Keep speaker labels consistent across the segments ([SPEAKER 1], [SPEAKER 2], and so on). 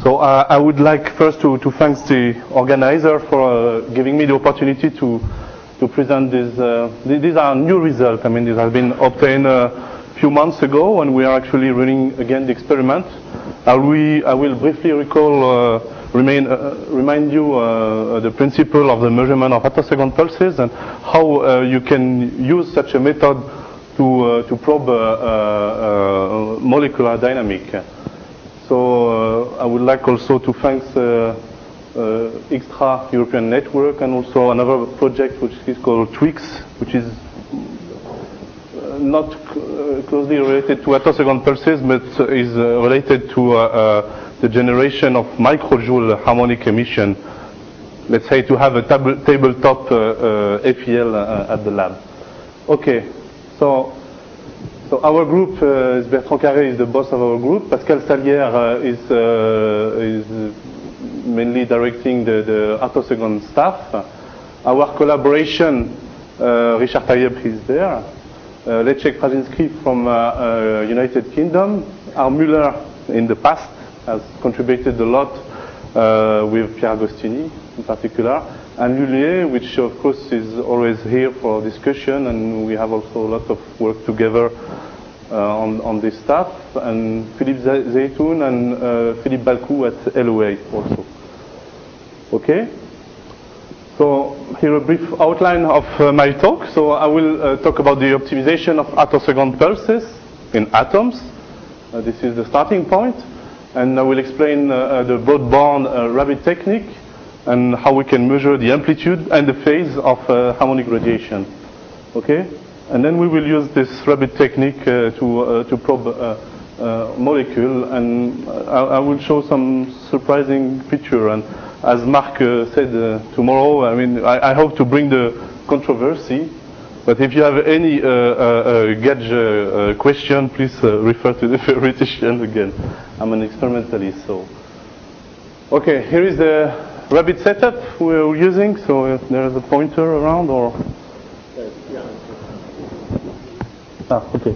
[SPEAKER 1] So I would like first to thank the organizer for giving me the opportunity to present these are new results. I mean, these have been obtained a few months ago, and we are actually running again the experiment. I will briefly remind you the principle of the measurement of attosecond pulses and how you can use such a method to probe molecular dynamic. So I would like also to thank Extra European Network and also another project which is called TWIX, which is not closely related to attosecond pulses, but is related to the generation of microjoule harmonic emission. Let's say to have a tabletop FEL at the lab. Okay, so our group, Bertrand Carré is the boss of our group. Pascal Salière is mainly directing the attosecond staff. Our collaboration, Richard Tayeb is there. Leszek Prazinski from United Kingdom. Ar Müller in the past has contributed a lot with Pierre Agostini in particular. And Lullier, which of course is always here for discussion, and we have also a lot of work together on this stuff. And Philippe Zeytoun and Philippe Balcou at LOA also. Okay? So here a brief outline of my talk. So I will talk about the optimization of attosecond pulses in atoms. This is the starting point. And I will explain the broad-band rabbit technique and how we can measure the amplitude and the phase of harmonic radiation. Okay? And then we will use this rabbit technique to probe molecule, and I will show some surprising picture. And as Marc said tomorrow, I mean, I hope to bring the controversy. But if you have any question, please refer to the theoretician again. I'm an experimentalist, so. Okay, here is the rabbit setup we're using. So there's a pointer around, or? Okay.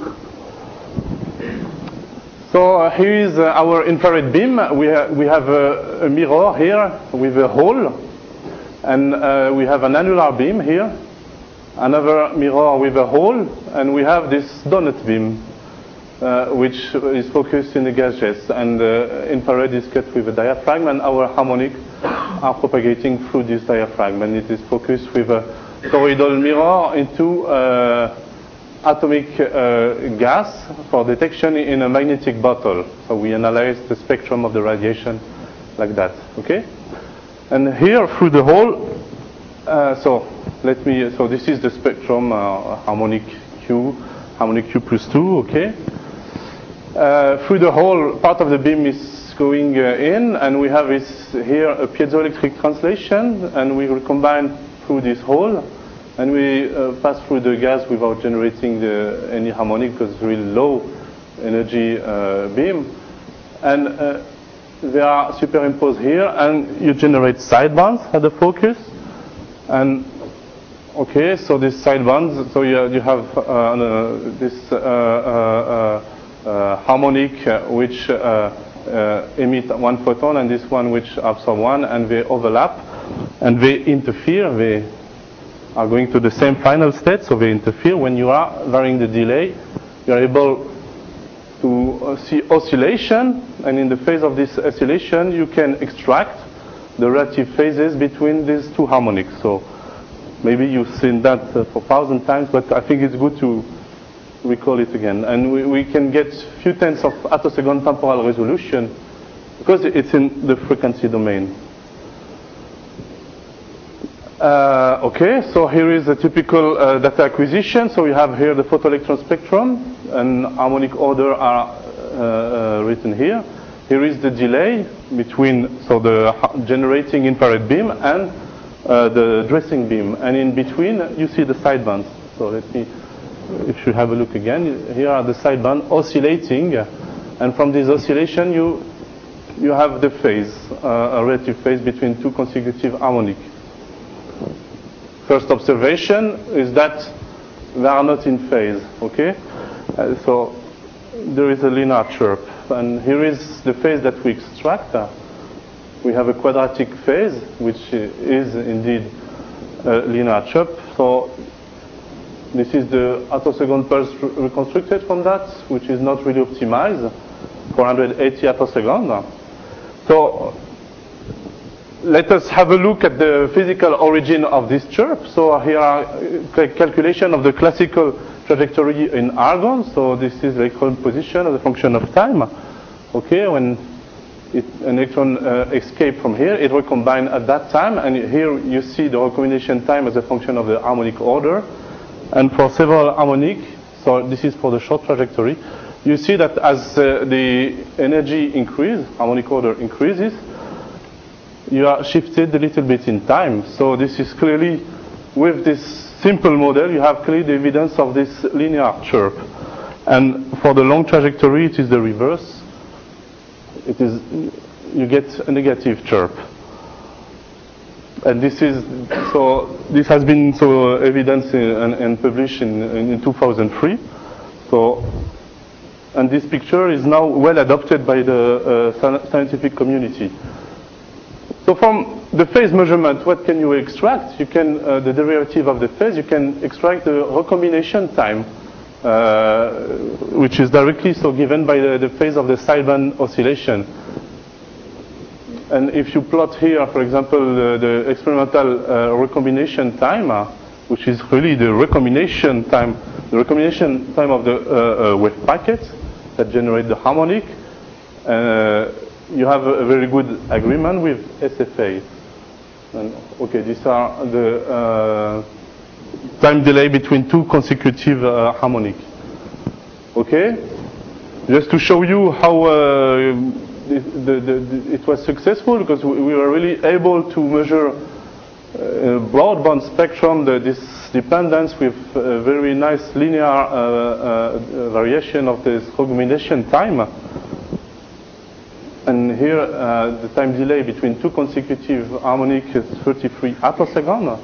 [SPEAKER 1] So here is our infrared beam. We have a mirror here with a hole, and we have an annular beam here, another mirror with a hole, and we have this donut beam, which is focused in the gaseous, and infrared is cut with a diaphragm, and our harmonic are propagating through this diaphragm, and it is focused with a toroidal mirror into atomic gas for detection in a magnetic bottle. So we analyze the spectrum of the radiation like that. Okay, and here through the hole. So this is the spectrum, harmonic Q plus 2. Okay. Through the hole, part of the beam is going in, and we have here a piezoelectric translation, and we will combine through this hole. And we pass through the gas without generating any harmonic because it's really low energy beam. And they are superimposed here, and you generate sidebands at the focus. And okay, so these sidebands, so you have this harmonic which emit one photon, and this one which absorb one, and they overlap, and they interfere. They are going to the same final state, so they interfere. When you are varying the delay, you are able to see oscillation, and in the phase of this oscillation, you can extract the relative phases between these two harmonics. So maybe you've seen that for 1,000 times, but I think it's good to recall it again. And we can get few tenths of attosecond temporal resolution because it's in the frequency domain. Okay, so here is a typical data acquisition. So we have here the photoelectron spectrum, and harmonic order are written here. Here is the delay between the generating infrared beam and the dressing beam, and in between you see the sidebands. So if you have a look again, here are the sidebands oscillating, and from this oscillation you have the phase, a relative phase between two consecutive harmonic. First observation is that they are not in phase. Okay, so there is a linear chirp. and here is the phase that we extract. We have a quadratic phase, which is indeed a linear chirp. So this is the attosecond pulse reconstructed from that, which is not really optimized, 480 attoseconds. So let us have a look at the physical origin of this chirp. So here are calculation of the classical trajectory in argon. So this is the electron position as a function of time. Okay, when an electron escaped from here, it recombined at that time, and here you see the recombination time as a function of the harmonic order. And for several harmonic, so this is for the short trajectory, you see that as the energy increases, harmonic order increases, you are shifted a little bit in time. So this is clearly, with this simple model, you have clearly the evidence of this linear chirp. And for the long trajectory, it is the reverse. It is, you get a negative chirp. And this has been so evidenced and published in 2003. So, and this picture is now well adopted by the scientific community. So from the phase measurement, what can you extract? You can, the derivative of the phase, you can extract the recombination time, which is directly so given by the phase of the Seilbahn oscillation. And if you plot here, for example, the experimental recombination time, which is really the recombination time of the wave packet that generate the harmonic, you have a very good agreement with SFA. And, okay, these are the time delay between two consecutive harmonic. Okay, just to show you how it was successful, because we were really able to measure broadband spectrum, this dependence with very nice linear variation of this recombination time. And here, the time delay between two consecutive harmonic is 33 attoseconds.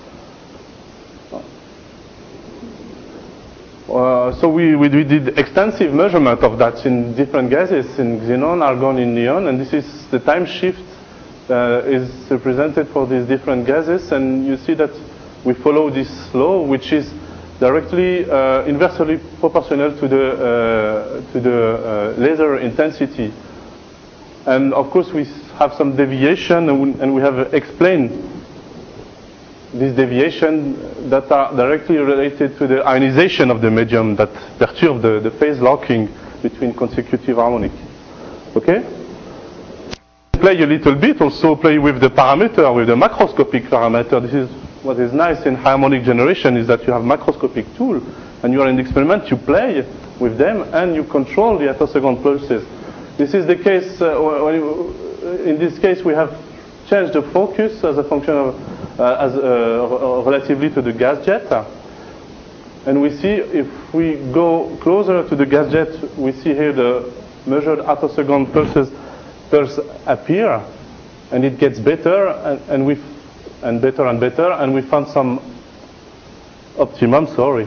[SPEAKER 1] So we did extensive measurement of that in different gases, in xenon, argon, in neon, and this is the time shift is represented for these different gases, and you see that we follow this law, which is directly inversely proportional to the laser intensity. And of course we have some deviation, and we have explained this deviation that are directly related to the ionization of the medium that perturb the phase locking between consecutive harmonic. Okay? Play a little bit, also play with the parameter, with the macroscopic parameter. This is what is nice in harmonic generation, is that you have macroscopic tool, and you are in the experiment, you play with them, and you control the attosecond pulses. This is the case, in this case we have changed the focus as a function of, relatively to the gas jet. And we see, if we go closer to the gas jet, we see here the measured attosecond pulse appear, and it gets better, and better and better, and we found some optimum,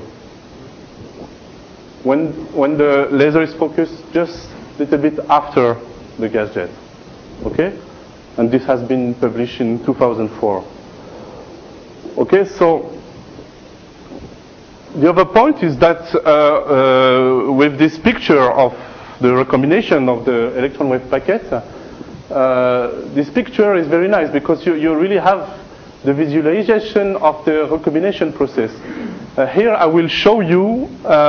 [SPEAKER 1] when the laser is focused just a little bit after the gas jet. Okay? And this has been published in 2004. Okay, so the other point is that with this picture of the recombination of the electron wave packet, this picture is very nice, because you really have the visualization of the recombination process. Here I will show you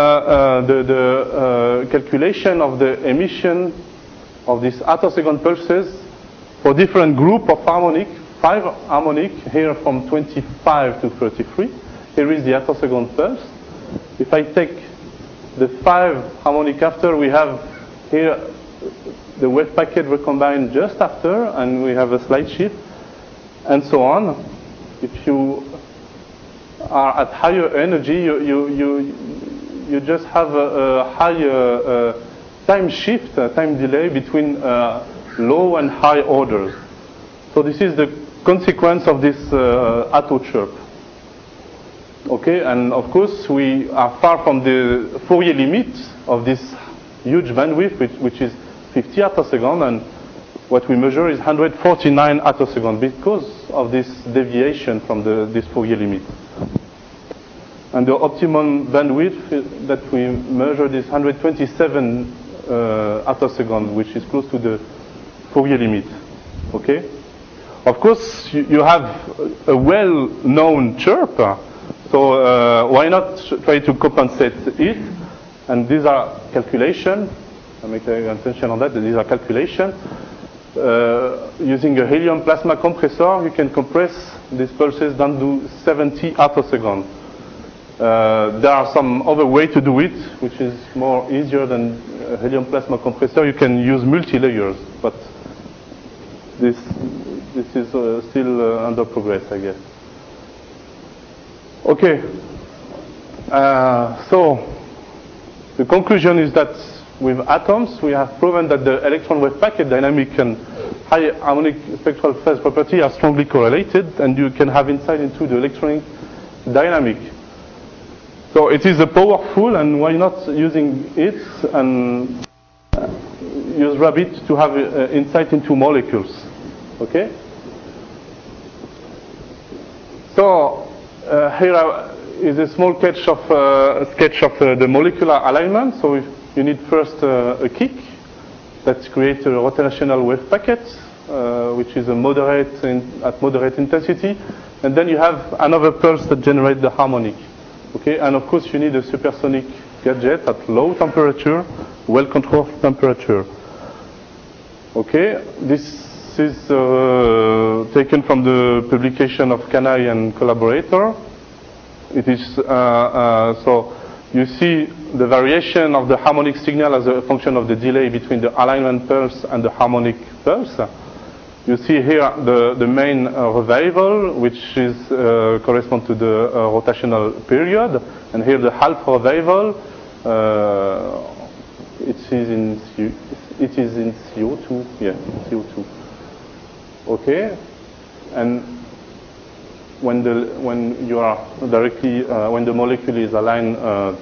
[SPEAKER 1] the calculation of the emission of these attosecond pulses for different group of harmonic, 5 harmonic, here from 25 to 33. Here is the attosecond pulse. If I take the 5 harmonic after, we have here the wave packet recombined just after, and we have a slight shift, and so on. If you are at higher energy, you just have a higher time shift, time delay between low and high orders. So this is the consequence of this atto chirp. Okay, and of course we are far from the Fourier limit of this huge bandwidth, which is 50 attosecond, and what we measure is 149 attosecond because of this deviation from this Fourier limit. And the optimum bandwidth that we measured is 127 attosecond, which is close to the Fourier limit. Okay? Of course, you have a well-known chirp, so why not try to compensate it? And these are calculations. I make attention on that. These are calculations. Using a helium plasma compressor, you can compress these pulses down to 70 attosecond. There are some other way to do it, which is more easier than a helium plasma compressor. You can use multi-layers, but this is still under progress, I guess. Okay. So the conclusion is that with atoms, we have proven that the electron wave packet dynamic and high harmonic spectral phase property are strongly correlated, and you can have insight into the electronic dynamic. So it is a powerful, and why not using it and use Rabbit to have insight into molecules. Okay. So here is a small sketch of the molecular alignment. So you need first a kick that creates a rotational wave packet, which is a at moderate intensity, and then you have another pulse that generates the harmonic. Okay, and of course you need a supersonic gadget at low temperature, well-controlled temperature. Okay, this is taken from the publication of Kanai and collaborator. It is so you see the variation of the harmonic signal as a function of the delay between the alignment pulse and the harmonic pulse. You see here the main revival, which is correspond to the rotational period, and here the half revival. It is in CO2. Yeah, CO2. Okay, and when you are directly when the molecule is aligned,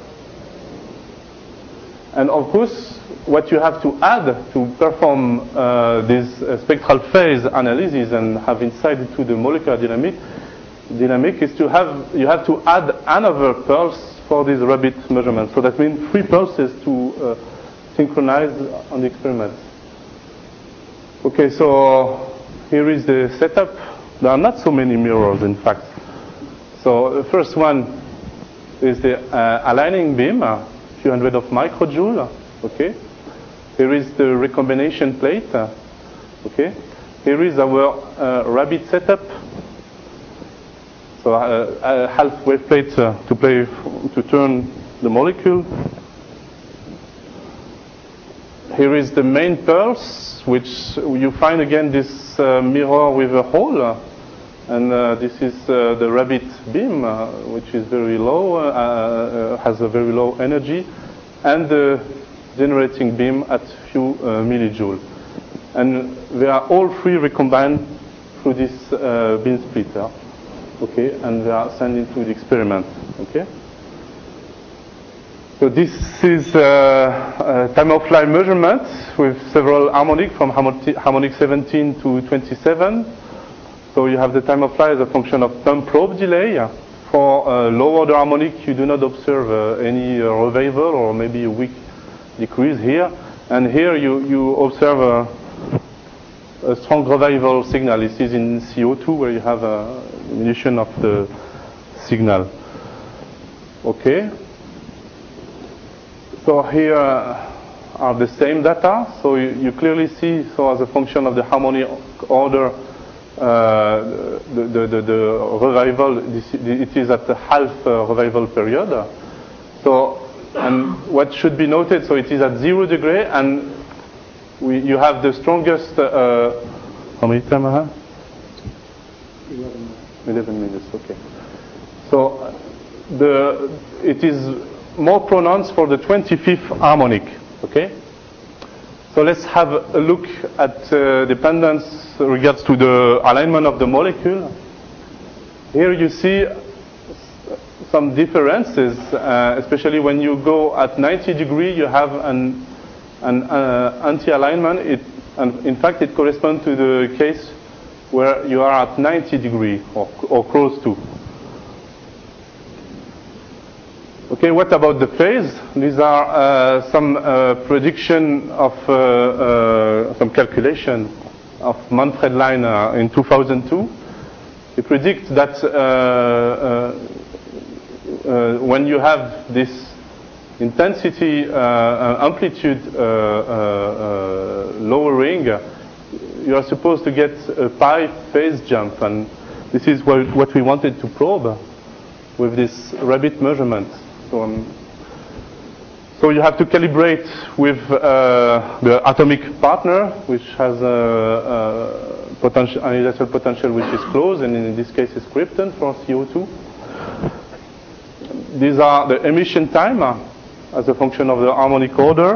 [SPEAKER 1] and of course, what you have to add to perform this spectral phase analysis and have insight into the molecular dynamic is you have to add another pulse for this Rabbit measurement. So that means 3 pulses to synchronize on the experiment. Okay, so here is the setup. There are not so many mirrors, in fact. So the first one is the aligning beam, a few hundred of microjoule. Okay. Here is the recombination plate. Okay. Here is our Rabbit setup. So a half wave plate to turn the molecule. Here is the main pulse, which you find again this mirror with a hole, and this is the Rabbit beam, which is very low, has a very low energy, and the generating beam at few millijoule. And they are all 3 recombined through this beam splitter. Okay, and they are sent into the experiment. Okay. So this is time of flight measurement with several harmonic from harmonic 17 to 27. So you have the time of flight as a function of pump probe delay. For low order harmonic, you do not observe any revival or maybe a weak decrease here. And here you observe a strong revival signal. This is in CO2 where you have a diminution of the signal. Okay. So here are the same data. So you clearly see, so as a function of the harmonic order, the revival, it is at the half revival period. So, and what should be noted, so it is at 0 degree, and you have the strongest, how many time I have? 11 minutes, okay. So, it is more pronounced for the 25th harmonic, okay? So let's have a look at dependence regards to the alignment of the molecule. Here you see some differences, especially when you go at 90 degrees, you have an And anti-alignment, and in fact, it corresponds to the case where you are at 90 degrees or close to. Okay, what about the phase? These are some prediction of some calculation of Manfred Leiner in 2002. He predicts that when you have this intensity amplitude lowering, you are supposed to get a pi phase jump, and this is what we wanted to probe with this rabbit measurement. So you have to calibrate with the atomic partner, which has a ionization potential which is close, and in this case is krypton for CO2. These are the emission time as a function of the harmonic order.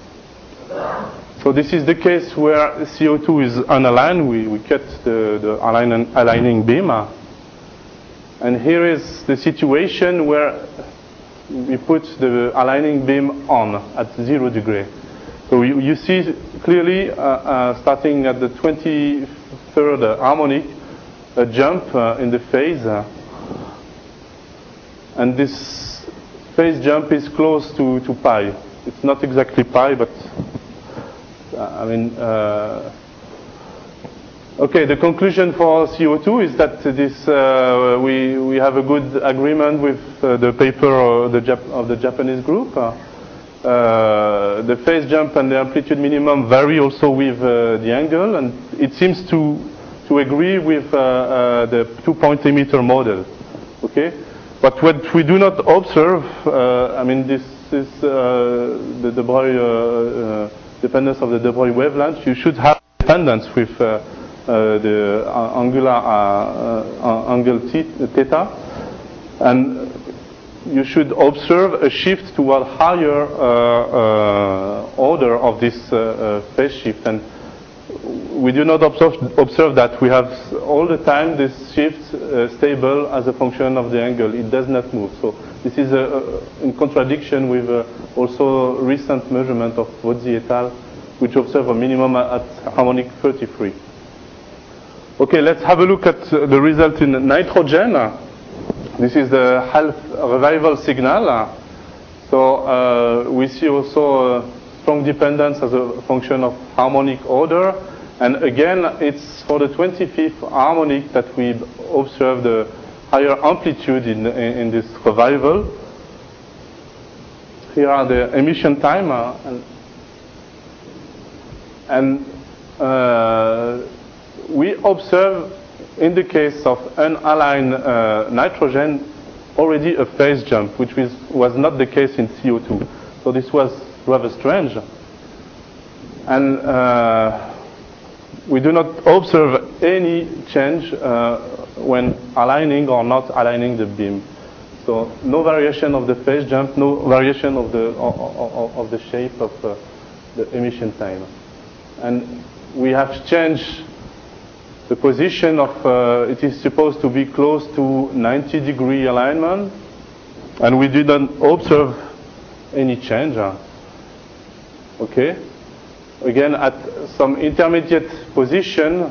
[SPEAKER 1] So this is the case where CO2 is unaligned. We cut the aligning beam. And here is the situation where we put the aligning beam on at 0 degree. So you see clearly, starting at the 23rd harmonic, a jump in the phase. And this phase jump is close to pi. It's not exactly pi, but okay, the conclusion for CO2 is that this we have a good agreement with the paper of the Japanese group. The phase jump and the amplitude minimum vary also with the angle, and it seems to agree with the 2-point emitter model. Okay, but what we do not observe, this is the de Broglie dependence of the de Broglie wavelength. You should have dependence with the angular angle theta, and you should observe a shift toward higher order of this phase shift, and we do not observe that. We have all the time this shift stable as a function of the angle. It does not move. So this is in contradiction with also recent measurement of Vozzi et al., which observe a minimum at harmonic 33. Okay, let's have a look at the result in nitrogen. This is the half revival signal. So we see also strong dependence as a function of harmonic order. And again, it's for the 25th harmonic that we observe the higher amplitude in this revival. Here are the emission time. And we observe, in the case of unaligned nitrogen, already a phase jump, which was not the case in CO2. So this was rather strange. And we do not observe any change when aligning or not aligning the beam. So no variation of the phase jump, no variation of the shape of the emission time. And we have changed the position of, it is supposed to be close to 90-degree alignment, and we didn't observe any change. Okay? Again, at some intermediate position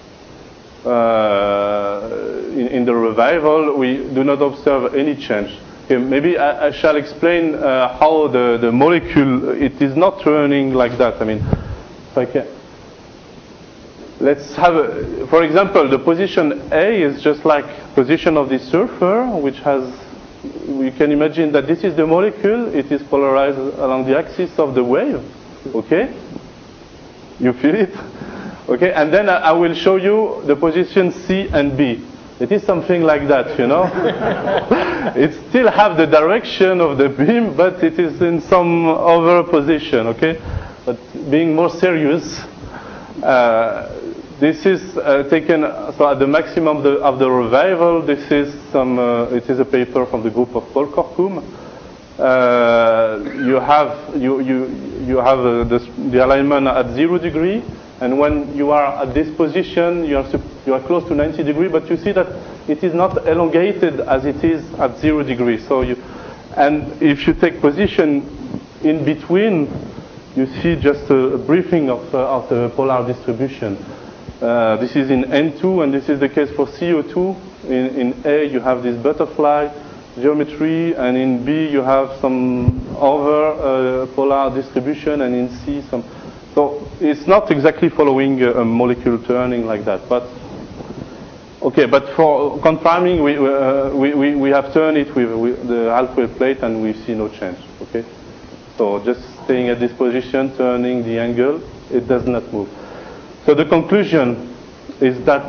[SPEAKER 1] in the revival, we do not observe any change. Okay, maybe I shall explain how the molecule, it is not running like that. If I can. Let's have, for example, the position A is just like position of the surfer, which has, we can imagine that this is the molecule. It is polarized along the axis of the wave. Okay? You feel it? Okay, and then I will show you the position C and B. It is something like that, you know. It still have the direction of the beam, but it is in some other position, okay? But being more serious, this is taken, so at the maximum of the revival, this is some, it is a paper from the group of Paul Korkum. You have the alignment at 0 degree, and when you are at this position, you are close to 90 degrees, but you see that it is not elongated as it is at 0 degree. So and if you take position in between you see just a briefing of the polar distribution. This is in N2, and this is the case for CO2. In A, you have this butterfly geometry, and in B, you have some other polar distribution, and in C, some. So it's not exactly following a molecule turning like that, but okay. But for confirming, we have turned it with the halfway plate, and we see no change. Okay, so just staying at this position, turning the angle, it does not move. So the conclusion is that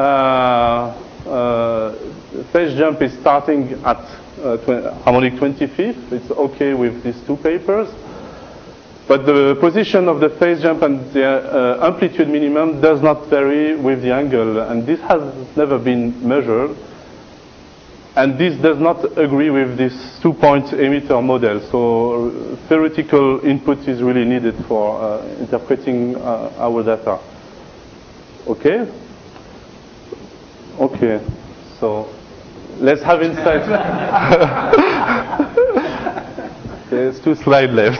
[SPEAKER 1] phase jump is starting at harmonic 25th. It's okay with these two papers. But the position of the phase jump and the amplitude minimum does not vary with the angle, and this has never been measured. And this does not agree with this two-point emitter model. So theoretical input is really needed for interpreting our data. Okay? Okay. So let's have insight. There's 2 slides left.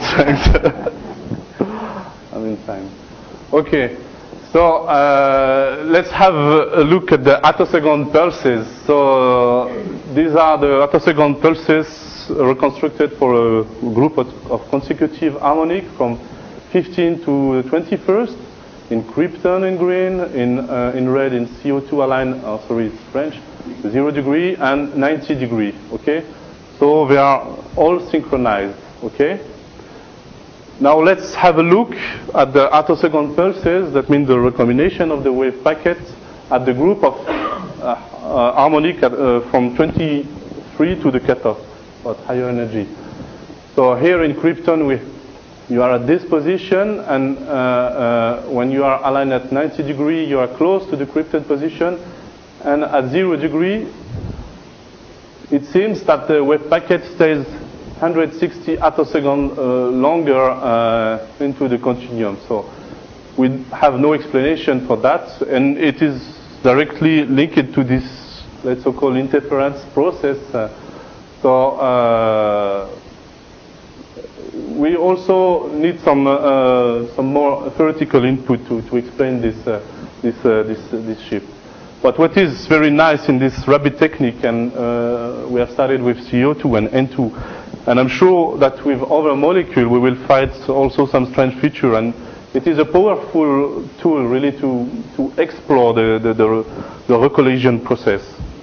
[SPEAKER 1] I'm in time. Okay. So let's have a look at the attosecond pulses. So these are the attosecond pulses reconstructed for a group of consecutive harmonic from 15 to 21st in krypton in green, in red in CO2 aligned. Sorry, it's French. 0 degree and 90 degree. Okay. So they are all synchronized. Okay. Now let's have a look at the attosecond pulses. That means the recombination of the wave packet at the group of harmonic from 23 to the cutoff, but higher energy. So here in krypton, you are at this position, and when you are aligned at 90 degree, you are close to the krypton position, and at 0 degree, it seems that the wave packet stays 160 attosecond longer into the continuum. So we have no explanation for that, and it is directly linked to this, let's so-called interference process. We also need some more theoretical input to explain this shift. But what is very nice in this rabbit technique, and we have started with CO2 and N2, and I'm sure that with other molecules we will find also some strange feature, and it is a powerful tool really to explore the recollision process.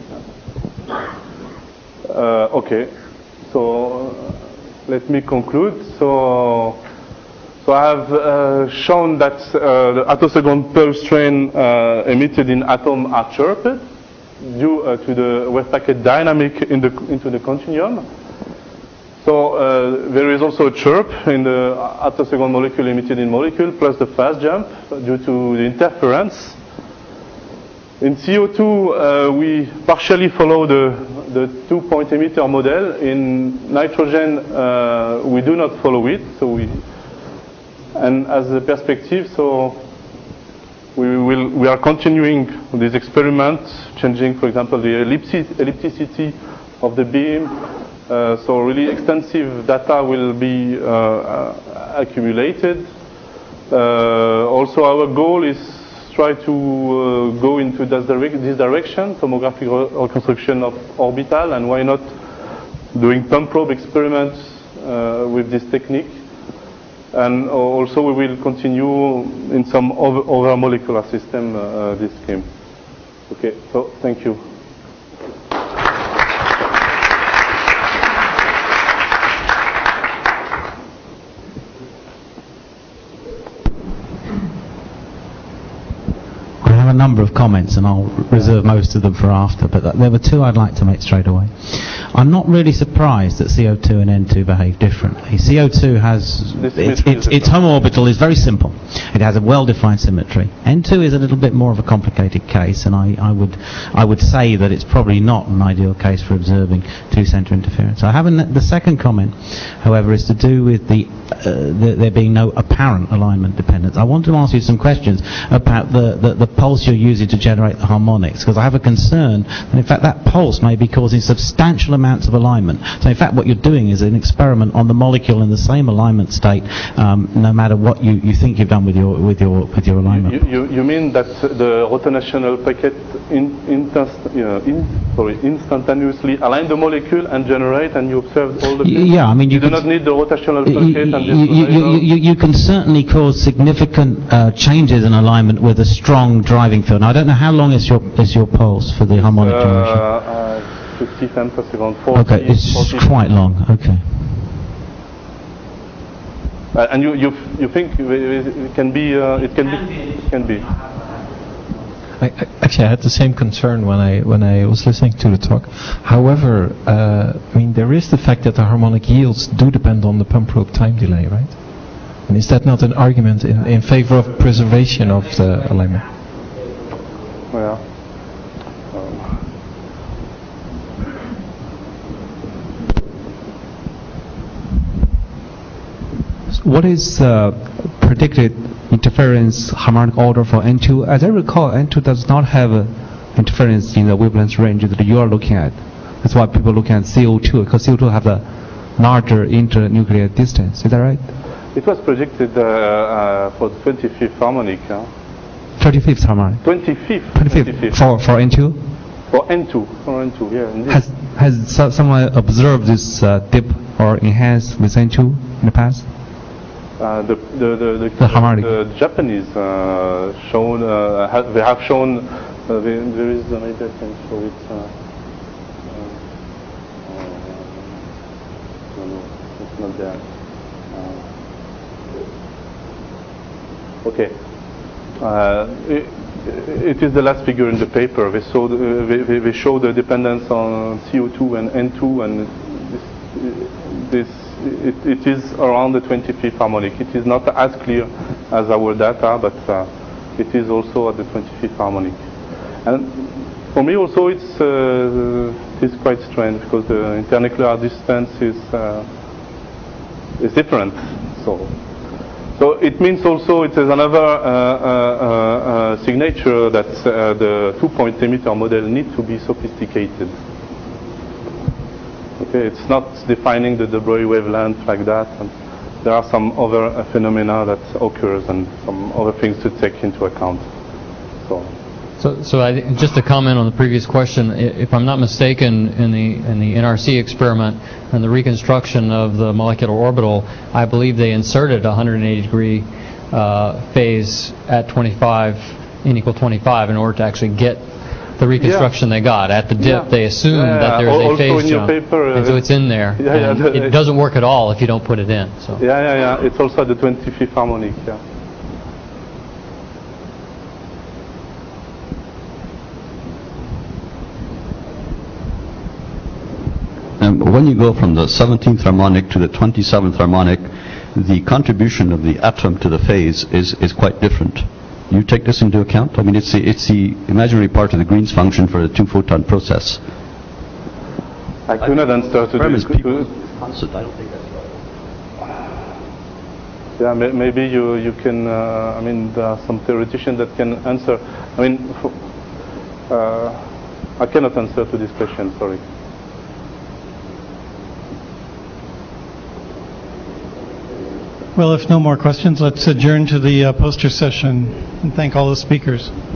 [SPEAKER 1] Okay, so let me conclude. So I have shown that the attosecond pulse train emitted in atom are chirped due to the wave packet dynamic into the continuum. So there is also a chirp in the attosecond molecule emitted in molecule plus the phase jump due to the interference. In CO2, we partially follow the two-point emitter model. In nitrogen, we do not follow it. And as a perspective, so we are continuing this experiment, changing, for example, the ellipticity of the beam. So really extensive data will be accumulated. Also, our goal is try to go into this direction, tomographic reconstruction of orbital, and why not doing pump probe experiments with this technique. And also we will continue in some other molecular system this scheme. Okay, so thank you.
[SPEAKER 2] A number of comments, and I'll reserve most of them for after, but there were 2 I'd like to make straight away. I'm not really surprised that CO2 and N2 behave differently. CO2 has its home orbital is very simple. It has a well-defined symmetry. N2 is a little bit more of a complicated case, and I would say that it's probably not an ideal case for observing two-center interference. The second comment, however, is to do with there being no apparent alignment dependence. I want to ask you some questions about the pulse pulse you're using to generate the harmonics, because I have a concern that in fact that pulse may be causing substantial amounts of alignment. So in fact what you're doing is an experiment on the molecule in the same alignment state, no matter what you think you've done with your alignment.
[SPEAKER 1] You mean that the rotational packet instantaneously align the molecule and generate, and you observe all the things?
[SPEAKER 2] Yeah, I mean
[SPEAKER 1] you do not need the rotational packet and this
[SPEAKER 2] you can certainly cause significant changes in alignment with a strong driving field. Now, I don't know how long is your pulse for the harmonic generation.
[SPEAKER 1] 50 femmes per second. 40,
[SPEAKER 2] okay, it's 40. Quite long. Okay.
[SPEAKER 1] And you think it can be? It can be.
[SPEAKER 3] Actually, I had the same concern when I was listening to the talk. However, I mean, there is the fact that the harmonic yields do depend on the pump probe time delay, right? And is that not an argument in favor of preservation of the alignment?
[SPEAKER 1] Well,
[SPEAKER 4] what is predicted interference harmonic order for N2? As I recall, N2 does not have interference in the wavelength range that you are looking at. That's why people look at CO2, because CO2 have a larger internuclear distance. Is that right?
[SPEAKER 1] It was predicted for the 25th harmonic.
[SPEAKER 4] 35th harmonic.
[SPEAKER 1] 25th.
[SPEAKER 4] For N2?
[SPEAKER 1] For N2, yeah. Indeed.
[SPEAKER 4] Has someone observed this dip or enhanced with N2 in the past?
[SPEAKER 1] The harmonic. The Japanese shown. They have shown. There is maybe I can show it. No, it's not there. Okay. It is the last figure in the paper. They show the dependence on CO2 and N2, and it is around the 25th harmonic. It is not as clear as our data, but it is also at the 25th harmonic. And for me also it is quite strange, because the internuclear distance is different. So it means also it is another signature that the two-point emitter model needs to be sophisticated. Okay, it's not defining the de Broglie wavelength like that. And there are some other phenomena that occurs and some other things to take into account.
[SPEAKER 5] So just to comment on the previous question, if I'm not mistaken, in the NRC experiment and the reconstruction of the molecular orbital, I believe they inserted a 180-degree phase at 25, n equal 25, in order to actually get the reconstruction they got. At the dip, they assumed that there's a phase jump, and so it's in there. It doesn't work at all if you don't put it in. So.
[SPEAKER 1] Yeah. It's also the 25th harmonic. Yeah.
[SPEAKER 6] When you go from the 17th harmonic to the 27th harmonic, the contribution of the atom to the phase is quite different. You take this into account? I mean, it's the imaginary part of the Green's function for the two-photon process.
[SPEAKER 1] I could not answer to this.
[SPEAKER 6] I don't think that's right.
[SPEAKER 1] Yeah, maybe you can. I mean, there are some theoreticians that can answer. I mean, I cannot answer to this question. Sorry.
[SPEAKER 7] Well, if no more questions, let's adjourn to the poster session and thank all the speakers.